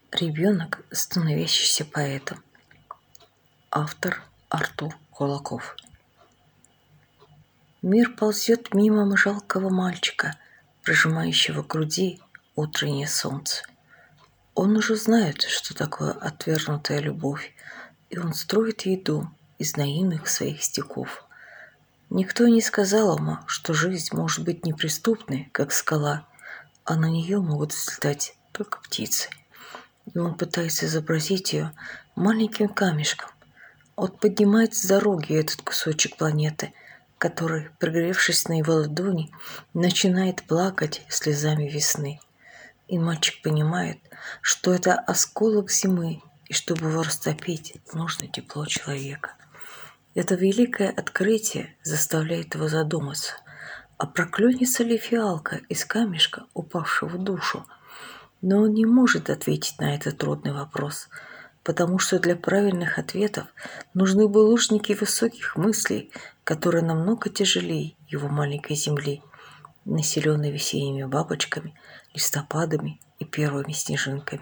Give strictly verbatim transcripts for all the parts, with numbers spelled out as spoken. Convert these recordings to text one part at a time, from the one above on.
Ребенок, становящийся поэтом. Автор Артур Кулаков. Мир ползет мимо жалкого мальчика, прижимающего к груди утреннее солнце. Он уже знает, что такое отвергнутая любовь, и он строит ей дом из наивных своих стихов. Никто не сказал ему, что жизнь может быть неприступной, как скала, а на нее могут взлетать только птицы. И он пытается изобразить ее маленьким камешком. Он поднимает с дороги этот кусочек планеты, который, пригревшись на его ладони, начинает плакать слезами весны. И мальчик понимает, что это осколок зимы, и чтобы его растопить, нужно тепло человека. Это великое открытие заставляет его задуматься, а проклянется ли фиалка из камешка, упавшего в душу? Но он не может ответить на этот трудный вопрос, потому что для правильных ответов нужны булыжники высоких мыслей, которые намного тяжелее его маленькой земли, населенной весенними бабочками, листопадами и первыми снежинками.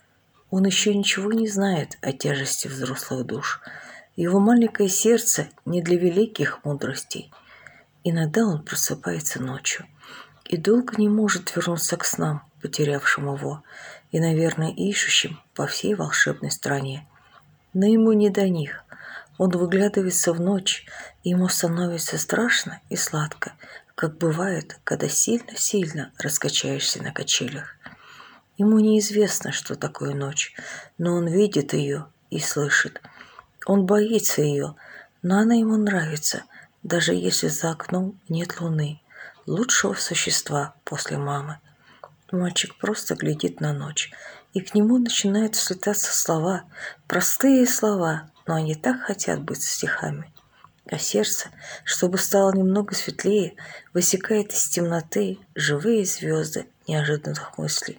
Он еще ничего не знает о тяжести взрослых душ. Его маленькое сердце не для великих мудростей. Иногда он просыпается ночью и долго не может вернуться к снам, потерявшим его, и, наверное, ищущим по всей волшебной стране. Но ему не до них. Он выглядывается в ночь, и ему становится страшно и сладко, как бывает, когда сильно-сильно раскачаешься на качелях. Ему неизвестно, что такое ночь, но он видит ее и слышит. Он боится ее, но она ему нравится, даже если за окном нет луны, лучшего существа после мамы. Мальчик просто глядит на ночь, и к нему начинают слетаться слова, простые слова, но они так хотят быть стихами. А сердце, чтобы стало немного светлее, высекает из темноты живые звезды неожиданных мыслей.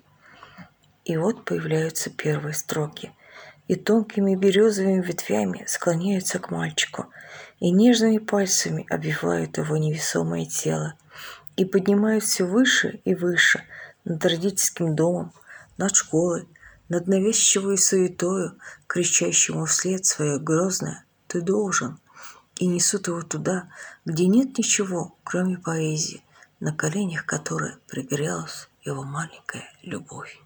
И вот появляются первые строки, и тонкими березовыми ветвями склоняются к мальчику, и нежными пальцами обвивают его невесомое тело, и поднимают все выше и выше над родительским домом, над школой, над навязчивой суетою, кричащему вслед свое грозное «ты должен», и несут его туда, где нет ничего, кроме поэзии, на коленях которой пригрелась его маленькая любовь.